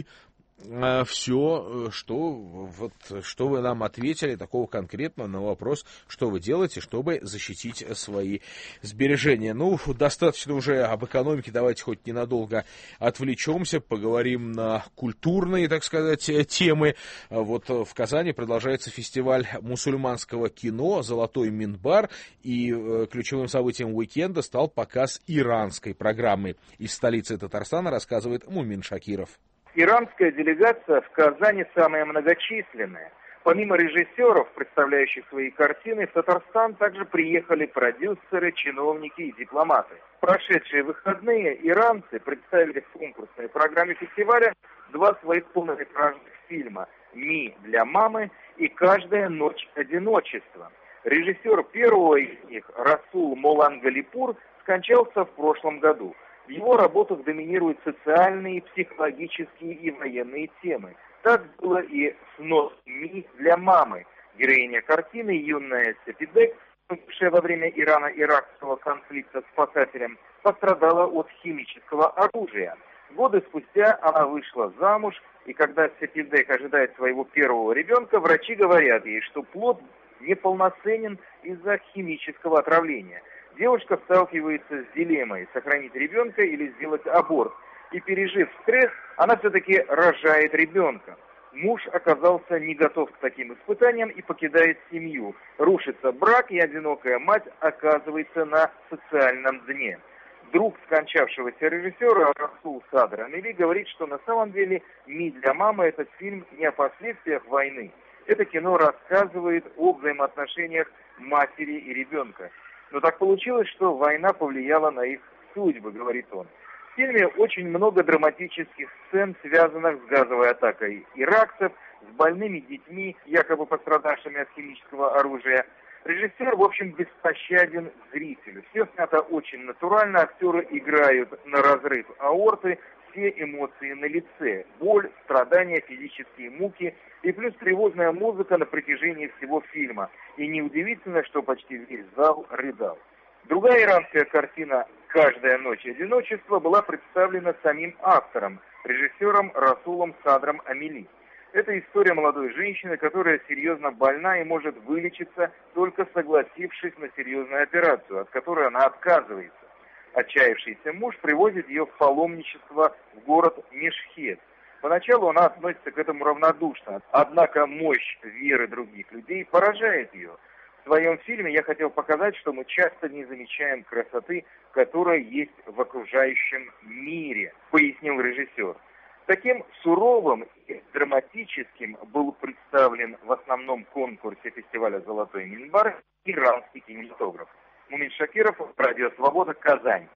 все, что, вот, что вы нам ответили такого конкретного на вопрос, что вы делаете, чтобы защитить свои сбережения. Ну, достаточно уже об экономике, давайте хоть ненадолго отвлечемся, поговорим на культурные, так сказать, темы. Вот в Казани продолжается фестиваль мусульманского кино «Золотой минбар», и ключевым событием уикенда стал показ иранской программы. Из столицы Татарстана рассказывает Мумин Шакиров. Иранская делегация в Казани самая многочисленная. Помимо режиссеров, представляющих свои картины, в Татарстан также приехали продюсеры, чиновники и дипломаты. В прошедшие выходные иранцы представили в конкурсной программе фестиваля два своих полнометражных фильма «Ми для мамы» и «Каждая ночь одиночества». Режиссер первого из них, Расул Молангалипур, скончался в прошлом году. В его работах доминируют социальные, психологические и военные темы. Так было и с «Нос Ми для мамы». Героиня картины, юная Сепидек, погибшая во время Ирано-Иракского конфликта спасателем, пострадала от химического оружия. Годы спустя она вышла замуж, и когда Сепидек ожидает своего первого ребенка, врачи говорят ей, что плод неполноценен из-за химического отравления. Девушка сталкивается с дилеммой: сохранить ребенка или сделать аборт. И пережив стресс, она все-таки рожает ребенка. Муж оказался не готов к таким испытаниям и покидает семью. Рушится брак, и одинокая мать оказывается на социальном дне. Друг скончавшегося режиссера Расул Садр Амели говорит, что на самом деле «Ми для мамы» — этот фильм не о последствиях войны. Это кино рассказывает о взаимоотношениях матери и ребенка. Но так получилось, что война повлияла на их судьбы, говорит он. В фильме очень много драматических сцен, связанных с газовой атакой иракцев, с больными детьми, якобы пострадавшими от химического оружия. Режиссер, в общем, беспощаден зрителю. Все снято очень натурально, актеры играют на разрыв аорты, все эмоции на лице. Боль, страдания, физические муки и плюс тревожная музыка на протяжении всего фильма. И неудивительно, что почти весь зал рыдал. Другая иранская картина «Каждая ночь одиночества» была представлена самим автором, режиссером Расулом Садром Амели. Это история молодой женщины, которая серьезно больна и может вылечиться, только согласившись на серьезную операцию, от которой она отказывается. Отчаявшийся муж привозит ее в паломничество в город Мешхед. Поначалу она относится к этому равнодушно, однако мощь веры других людей поражает ее. В своем фильме я хотел показать, что мы часто не замечаем красоты, которая есть в окружающем мире, пояснил режиссер. Таким суровым и драматическим был представлен в основном конкурсе фестиваля «Золотой минбар» иранский кинематограф. Мумин Шакиров, Радио Свобода, Казань.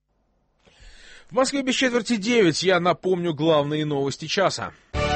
В Москве без четверти девять. Я напомню главные новости часа.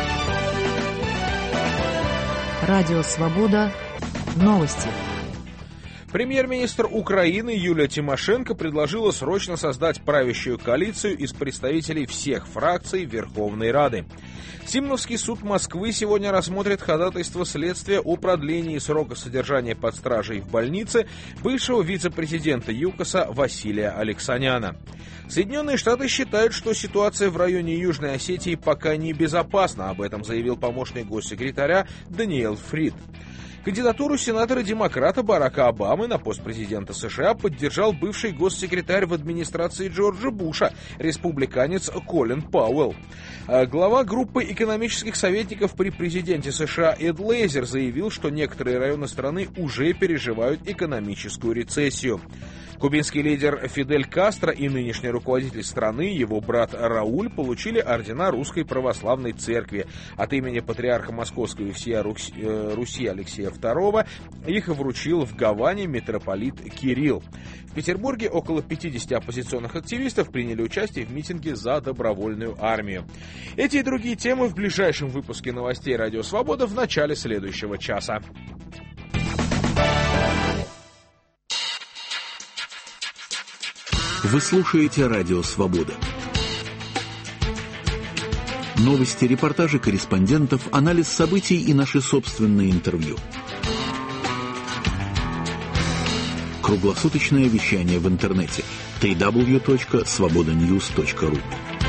Радио Свобода. Новости. Премьер-министр Украины Юлия Тимошенко предложила срочно создать правящую коалицию из представителей всех фракций Верховной Рады. Симновский суд Москвы сегодня рассмотрит ходатайство следствия о продлении срока содержания под стражей в больнице бывшего вице-президента ЮКОСа Василия Алексаняна. Соединенные Штаты считают, что ситуация в районе Южной Осетии пока не безопасна. Об этом заявил помощник госсекретаря Даниэль Фрид. Кандидатуру сенатора-демократа Барака Обамы на пост президента США поддержал бывший госсекретарь в администрации Джорджа Буша, республиканец Колин Пауэлл. Глава группы экономических советников при президенте США Эд Лейзер заявил, что некоторые районы страны уже переживают экономическую рецессию. Кубинский лидер Фидель Кастро и нынешний руководитель страны, его брат Рауль, получили ордена Русской Православной Церкви. От имени патриарха Московской и всея Руси Алексея второго их вручил в Гаване митрополит Кирилл. В Петербурге около пятидесяти оппозиционных активистов приняли участие в митинге за добровольную армию. Эти и другие темы в ближайшем выпуске новостей «Радио Свобода» в начале следующего часа. Вы слушаете «Радио Свобода». Новости, репортажи корреспондентов, анализ событий и наши собственные интервью. Круглосуточное вещание в интернете дабл ю дабл ю дабл ю точка свобода ньюс точка ру.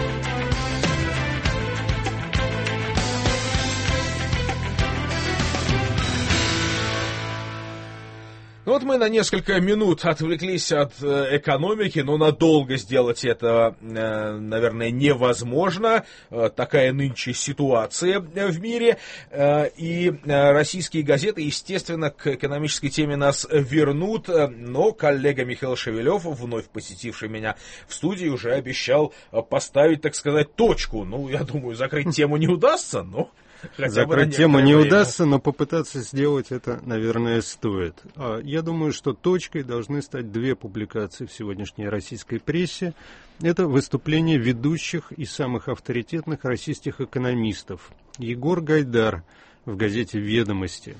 Ну вот мы на несколько минут отвлеклись от э, экономики, но надолго сделать это, э, наверное, невозможно. Э, такая нынче ситуация в мире. Э, и э, российские газеты, естественно, к экономической теме нас вернут. Но коллега Михаил Шевелев, вновь посетивший меня в студии, уже обещал поставить, так сказать, точку. Ну, я думаю, закрыть тему не удастся, но... Закрыть тему не время. удастся, но попытаться сделать это, наверное, стоит. Я думаю, что точкой должны стать две публикации в сегодняшней российской прессе. Это выступление ведущих и самых авторитетных российских экономистов. Егор Гайдар в газете «Ведомости»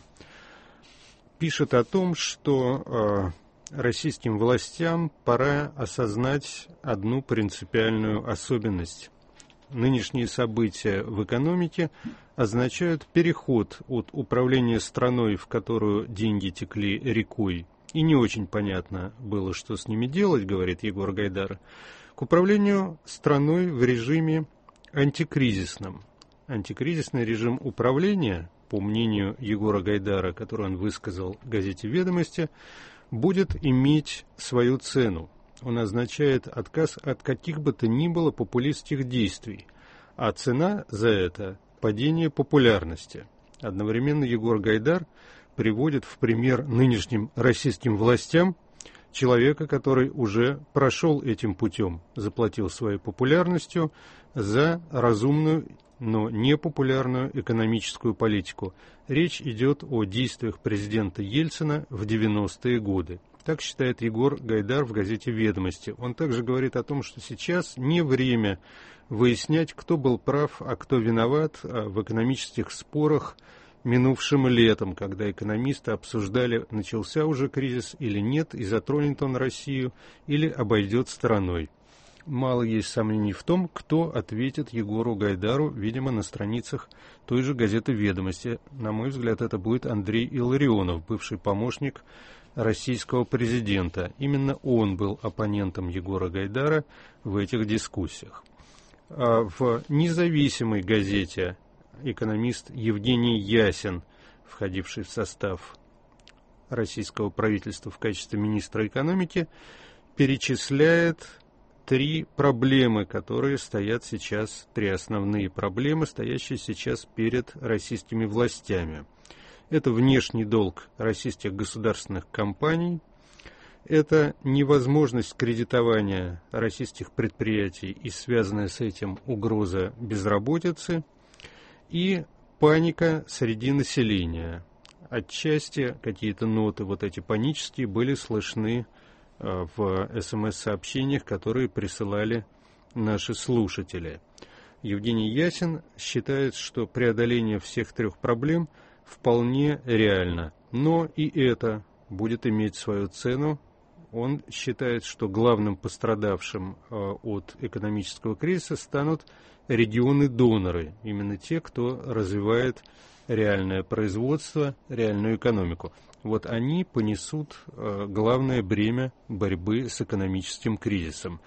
пишет о том, что российским властям пора осознать одну принципиальную особенность. Нынешние события в экономике означают переход от управления страной, в которую деньги текли рекой, и не очень понятно было, что с ними делать, говорит Егор Гайдар, к управлению страной в режиме антикризисном. Антикризисный режим управления, по мнению Егора Гайдара, который он высказал в газете «Ведомости», будет иметь свою цену. Он означает отказ от каких бы то ни было популистских действий, а цена за это – падение популярности. Одновременно Егор Гайдар приводит в пример нынешним российским властям человека, который уже прошел этим путем, заплатил своей популярностью за разумную, но непопулярную экономическую политику. Речь идет о действиях президента Ельцина в девяностые годы. Так считает Егор Гайдар в газете «Ведомости». Он также говорит о том, что сейчас не время выяснять, кто был прав, а кто виноват в экономических спорах минувшим летом, когда экономисты обсуждали, начался уже кризис или нет, и затронет он Россию, или обойдет стороной. Мало есть сомнений в том, кто ответит Егору Гайдару, видимо, на страницах той же газеты «Ведомости». На мой взгляд, это будет Андрей Илларионов, бывший помощник российского президента. Именно он был оппонентом Егора Гайдара в этих дискуссиях. В независимой газете экономист Евгений Ясин, входивший в состав российского правительства в качестве министра экономики, перечисляет три проблемы, которые стоят сейчас, три основные проблемы, стоящие сейчас перед российскими властями. Это внешний долг российских государственных компаний, это невозможность кредитования российских предприятий и связанная с этим угроза безработицы, и паника среди населения. Отчасти какие-то ноты, вот эти панические, были слышны в эс-эм-эс-сообщениях, которые присылали наши слушатели. Евгений Ясин считает, что преодоление всех трех проблем вполне реально, но и это будет иметь свою цену. Он считает, что главным пострадавшим от экономического кризиса станут регионы-доноры, именно те, кто развивает реальное производство, реальную экономику. Вот они понесут главное бремя борьбы с экономическим кризисом.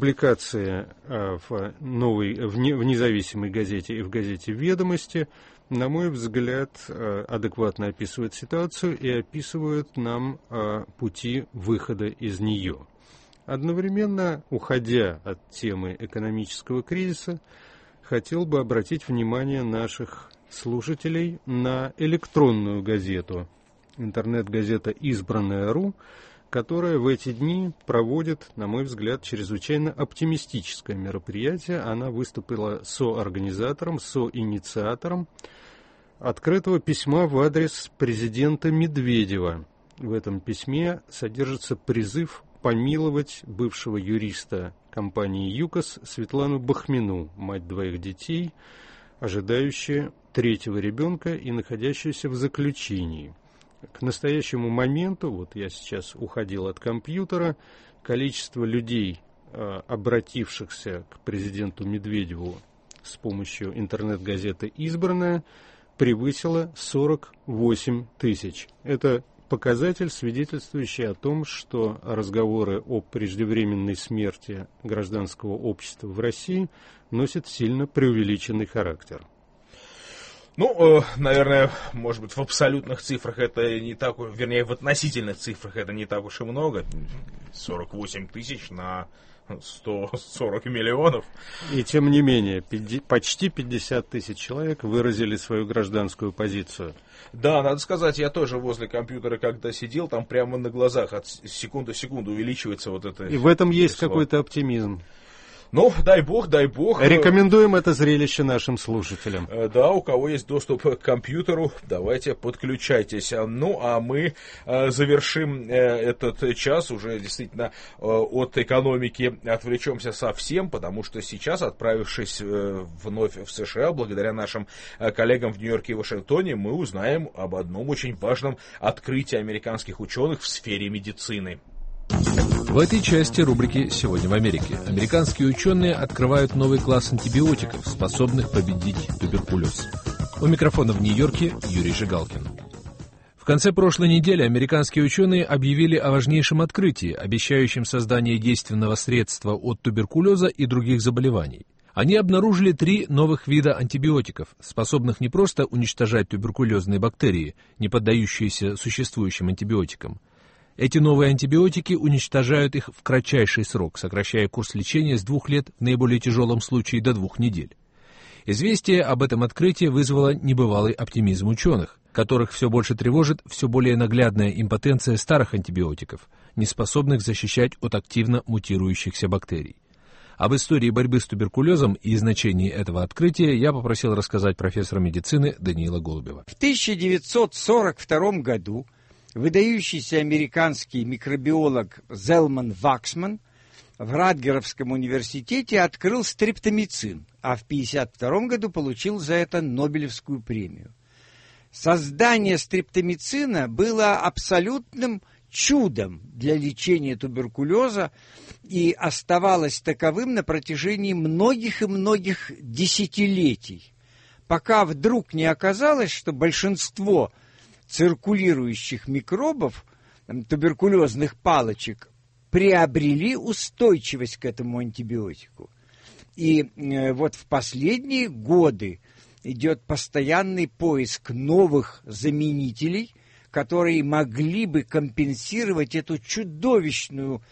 Публикация в новой, в независимой газете и в газете «Ведомости» на мой взгляд, адекватно описывают ситуацию и описывают нам пути выхода из нее. Одновременно, уходя от темы экономического кризиса, хотел бы обратить внимание наших слушателей на электронную газету, интернет-газета «Избранная точка ру», которая в эти дни проводит, на мой взгляд, чрезвычайно оптимистическое мероприятие. Она выступила соорганизатором, соинициатором открытого письма в адрес президента Медведева. В этом письме содержится призыв помиловать бывшего юриста компании ЮКОС Светлану Бахмину, мать двоих детей, ожидающая третьего ребенка и находящаяся в заключении. К настоящему моменту, вот я сейчас уходил от компьютера, количество людей, обратившихся к президенту Медведеву с помощью интернет-газеты «Избранная», превысило сорок восемь тысяч. Это показатель, свидетельствующий о том, что разговоры о преждевременной смерти гражданского общества в России носят сильно преувеличенный характер. Ну, э, наверное, может быть, в абсолютных цифрах это не так, вернее, в относительных цифрах это не так уж и много. сорок восемь тысяч на сто сорок миллионов. И тем не менее, почти пятьдесят тысяч человек выразили свою гражданскую позицию. Да, надо сказать, я тоже возле компьютера когда сидел, там прямо на глазах от секунды в секунду увеличивается вот это. И в этом есть число. Какой-то оптимизм. Ну, дай бог, дай бог. Рекомендуем это зрелище нашим слушателям. Да, у кого есть доступ к компьютеру, давайте подключайтесь. Ну, а мы завершим этот час уже действительно от экономики, отвлечемся совсем, потому что сейчас, отправившись вновь в США, благодаря нашим коллегам в Нью-Йорке и Вашингтоне, мы узнаем об одном очень важном открытии американских ученых в сфере медицины. В этой части рубрики «Сегодня в Америке» американские ученые открывают новый класс антибиотиков, способных победить туберкулез. У микрофона в Нью-Йорке Юрий Жигалкин. В конце прошлой недели американские ученые объявили о важнейшем открытии, обещающем создание действенного средства от туберкулеза и других заболеваний. Они обнаружили три новых вида антибиотиков, способных не просто уничтожать туберкулезные бактерии, не поддающиеся существующим антибиотикам. Эти новые антибиотики уничтожают их в кратчайший срок, сокращая курс лечения с двух лет в наиболее тяжелом случае до двух недель. Известие об этом открытии вызвало небывалый оптимизм ученых, которых все больше тревожит все более наглядная импотенция старых антибиотиков, не способных защищать от активно мутирующихся бактерий. Об истории борьбы с туберкулезом и значении этого открытия я попросил рассказать профессора медицины Даниила Голубева. В тысяча девятьсот сорок втором году выдающийся американский микробиолог Зелман Ваксман в Радгеровском университете открыл стрептомицин, а в тысяча девятьсот пятьдесят втором году получил за это Нобелевскую премию. Создание стрептомицина было абсолютным чудом для лечения туберкулеза и оставалось таковым на протяжении многих и многих десятилетий, пока вдруг не оказалось, что большинство циркулирующих микробов, туберкулезных палочек, приобрели устойчивость к этому антибиотику. И э, вот в последние годы идет постоянный поиск новых заменителей, которые могли бы компенсировать эту чудовищную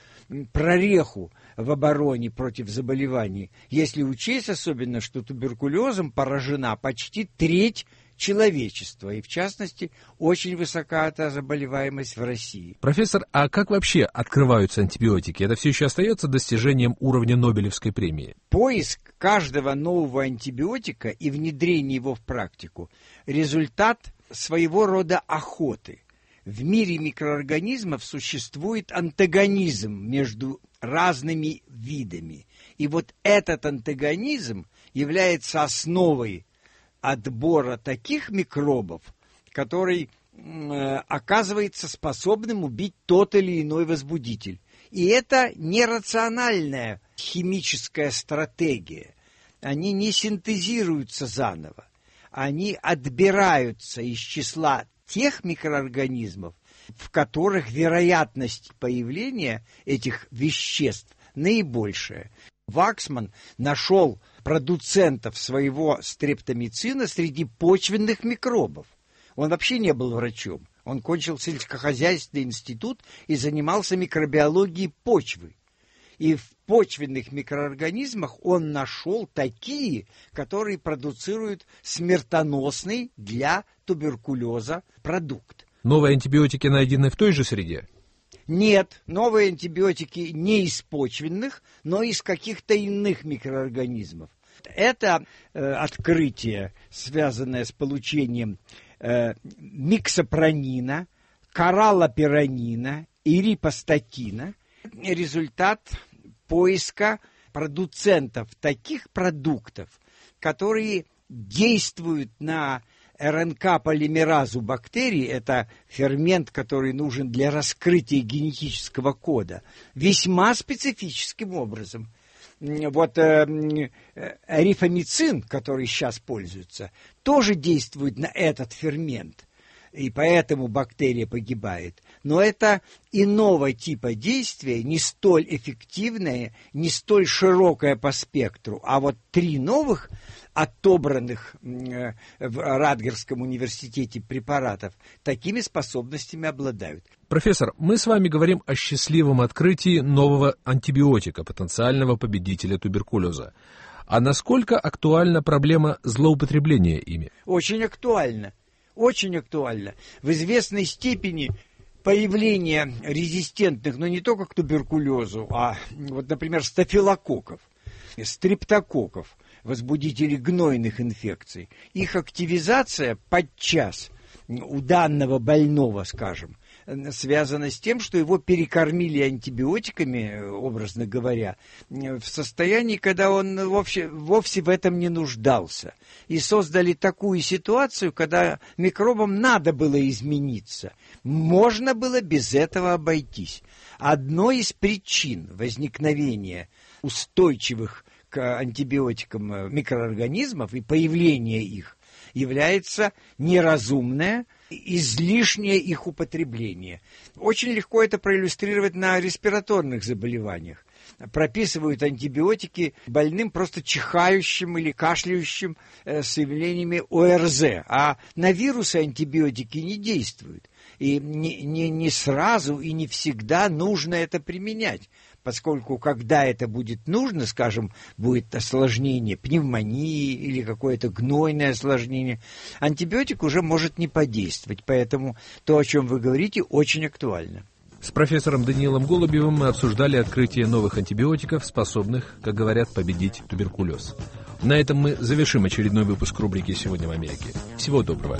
прореху в обороне против заболеваний, если учесть особенно, что туберкулезом поражена почти треть человечества, и в частности, очень высока эта заболеваемость в России. Профессор, а как вообще открываются антибиотики? Это все еще остается достижением уровня Нобелевской премии? Поиск каждого нового антибиотика и внедрение его в практику – результат своего рода охоты. В мире микроорганизмов существует антагонизм между разными видами. И вот этот антагонизм является основой отбора таких микробов, который э, оказывается способным убить тот или иной возбудитель. И это нерациональная химическая стратегия. Они не синтезируются заново. Они отбираются из числа тех микроорганизмов, в которых вероятность появления этих веществ наибольшая. Ваксман нашел продуцентов своего стрептомицина среди почвенных микробов. Он вообще не был врачом. Он кончил сельскохозяйственный институт и занимался микробиологией почвы. И в почвенных микроорганизмах он нашел такие, которые продуцируют смертоносный для туберкулеза продукт. Новые антибиотики найдены в той же среде? Нет, новые антибиотики не из почвенных, но из каких-то иных микроорганизмов. Это э, открытие, связанное с получением э, миксопронина, кораллопиранина и рипостатина, результат поиска продуцентов таких продуктов, которые действуют на РНК-полимеразу бактерий, это фермент, который нужен для раскрытия генетического кода, весьма специфическим образом. Вот э, э, рифамицин, который сейчас пользуется, тоже действует на этот фермент, и поэтому бактерия погибает. Но это иного типа действия, не столь эффективное, не столь широкое по спектру. А вот три новых, отобранных э, в Радгерском университете препаратов, такими способностями обладают. Профессор, мы с вами говорим о счастливом открытии нового антибиотика, потенциального победителя туберкулеза. А насколько актуальна проблема злоупотребления ими? Очень актуальна. Очень актуально. В известной степени появление резистентных, но не только к туберкулезу, а, вот, например, стафилококков, стрептококков, возбудителей гнойных инфекций, их активизация подчас у данного больного, скажем, связано с тем, что его перекормили антибиотиками, образно говоря, в состоянии, когда он вовсе, вовсе в этом не нуждался. И создали такую ситуацию, когда микробам надо было измениться. Можно было без этого обойтись. Одной из причин возникновения устойчивых к антибиотикам микроорганизмов и появления их является неразумное, излишнее их употребление. Очень легко это проиллюстрировать на респираторных заболеваниях. Прописывают антибиотики больным, просто чихающим или кашляющим э, с явлениями ОРЗ. А на вирусы антибиотики не действуют. И не, не, не сразу и не всегда нужно это применять, поскольку когда это будет нужно, скажем, будет осложнение пневмонии или какое-то гнойное осложнение, антибиотик уже может не подействовать. Поэтому то, о чем вы говорите, очень актуально. С профессором Даниилом Голубевым мы обсуждали открытие новых антибиотиков, способных, как говорят, победить туберкулез. На этом мы завершим очередной выпуск рубрики «Сегодня в Америке». Всего доброго.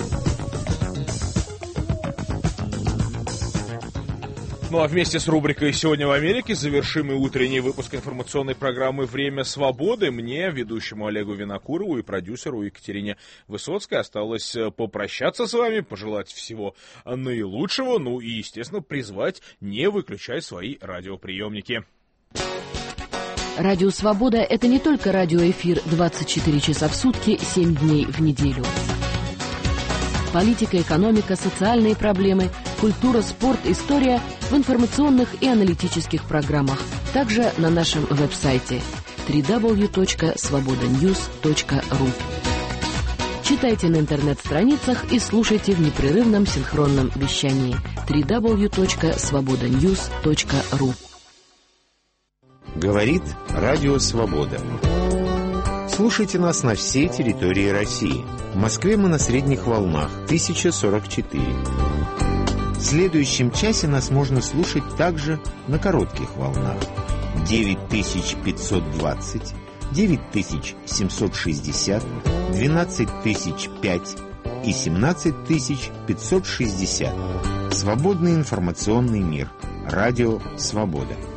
Ну а вместе с рубрикой «Сегодня в Америке» завершим и утренний выпуск информационной программы «Время свободы». Мне, ведущему Олегу Винокурову, и продюсеру Екатерине Высоцкой осталось попрощаться с вами, пожелать всего наилучшего, ну и, естественно, призвать не выключать свои радиоприемники. Радио «Свобода» — это не только радиоэфир двадцать четыре часа в сутки, семь дней в неделю. Политика, экономика, социальные проблемы, культура, спорт, история в информационных и аналитических программах. Также на нашем веб-сайте дабл ю дабл ю дабл ю точка свобода ньюс точка ру. Читайте на интернет-страницах и слушайте в непрерывном синхронном вещании дабл ю дабл ю дабл ю точка свобода ньюс точка ру. Говорит Радио Свобода. Слушайте нас на всей территории России. В Москве мы на средних волнах тысяча сорок четыре. В следующем часе нас можно слушать также на коротких волнах девять тысяч пятьсот двадцать, девять тысяч семьсот шестьдесят, двенадцать тысяч пять и семнадцать тысяч пятьсот шестьдесят. Свободный информационный мир. Радио Свобода.